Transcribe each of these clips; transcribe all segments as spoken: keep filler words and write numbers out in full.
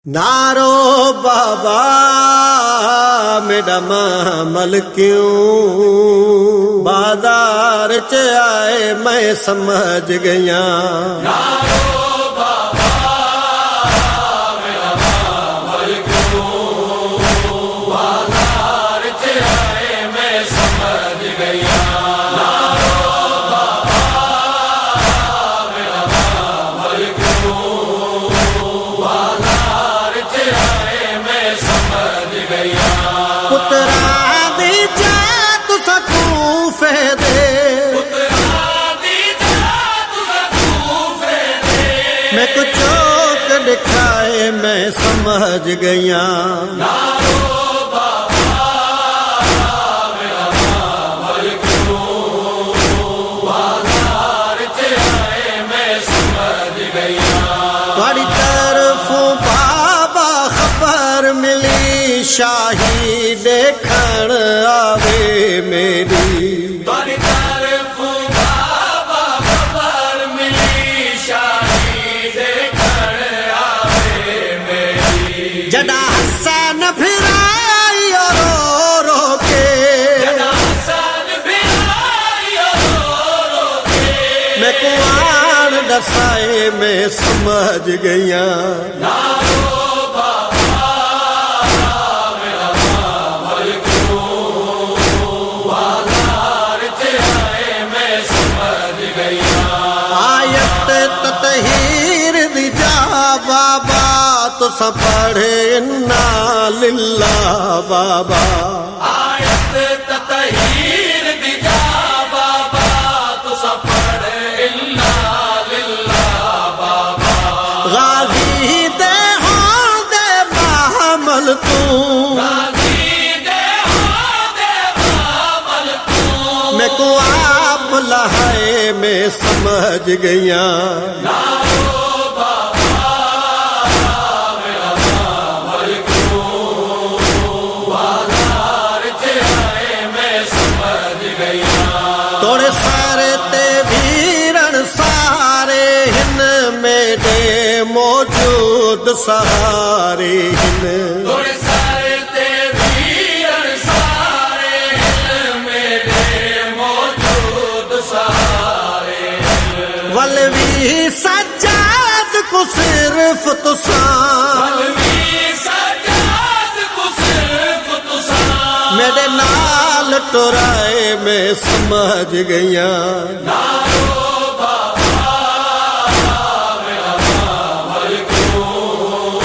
नारो बाबा मेरा मामल क्यों बाजार च आए मैं समझ गया। नारो बाबा मेरा मामल क्यों बाजार च आए मैं समझ गया। नारो बाबा मेरा मामल क्यों बाजार च आए मैं समझ गया। पुत्रा दी जा तुसा कूफे दे मैं कुछ चौक दिखाए मैं समझ गया। नारो बाबा मेरा मामल क्यों बाजार च आए मैं समझ गया। तुम्हारी तरफों बाबा खबर मिली शाही देखण आवे मेरी। तुम्हारी तरफ बाबा खबर मिली शाही देखण आवे मेरी। जड़ा हसन फिराई और रो रो के जड़ा हसन फिराई रो रो के मैं कुआन दसाए मैं समझ गया। नारो बाबा मेरा मामल क्यों बाजार च आए मैं समझ गया। आयत ततहीर दी जा बाबा तुसा पढ़े इन्ना लिल्ला बाबा। आयत ततहीर दी जा बाबा तुसा पढ़े इल्ला लिल्ला बाबा। गाजी दे हाँ दे मामल तू गाजी दे हाँ दे मामल तू मैं को आप लहाए मैं समझ गया। नारो बाबा मेरा मामल क्यों बाजार च आए मैं समझ गया। तोड़े सारे ते वीरन सारे हिन मेरे मौजूद सहारे हिन। थोड़े सारे ते वीर सारे मेरे मौजूद सारे। वलवी सज्जाद को सिर्फ तुसा अलवी सजाद को सिर्फ तुसा मेरे नाल टुराए मैं समझ गया। नारो बाबा मेरा मामल क्यों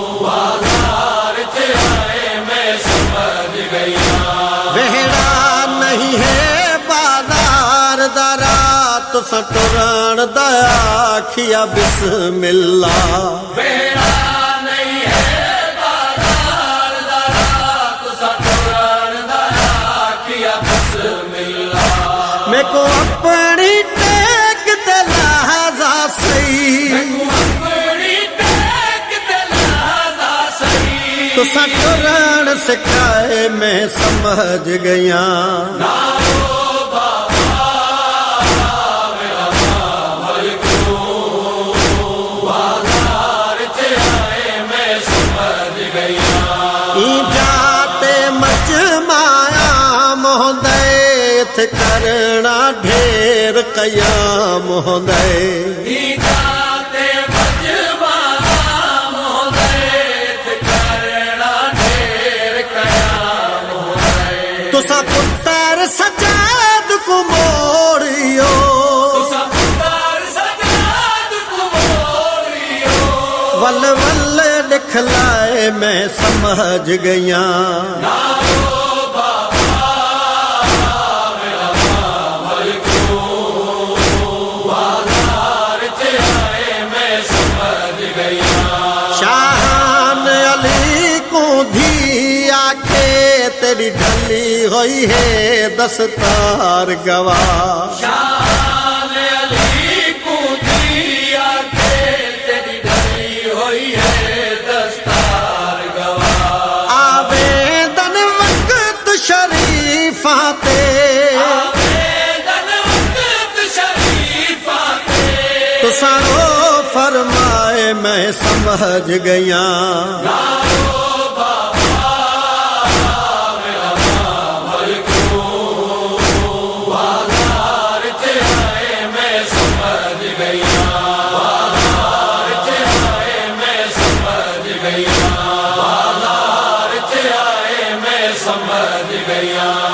बाजार च आए मैं समझ गया। वेड़ा नहीं है बाजार दरा तुसा टुरान दया खिया बिस्मिल्ला। वेड़ा नहीं है बाजार दरा तुसा टुरान दया किया बिस्मिल्लाह। मैं को अपनी टेक ते लहजा सही अपनी टेक ते लहजा सही तुसा टुरान सिखाए मैं समझ गया। नारो बाबा मेरा मामल क्यों बाजार च आए मैं समझ गया। ई जाते मजमाया मोहदय थ करना ढेर कयाम मोहदय। जाते मजमाना मोहदय करना ढेर कयाम मोहदय। तुसा पुत्र सजाद को मोड़ियो तुसा पुत्र सजाद को मोड़ियो। वल वल दिखलाए मैं समझ गया। नारो बाबा मेरा मामल क्यों बाजार च आए मैं समझ गया। शाहान अली को धी आके तेरी ढली हुई है दस्तार गवा। शान अली को दिया के तेरी ढली हुई है दस्तार गवा। आवेदन वक्त शरीफा ते आवेदन वक्त शरीफा ते तुसा रो फरमाए मैं समझ समझ गया। समझ गया।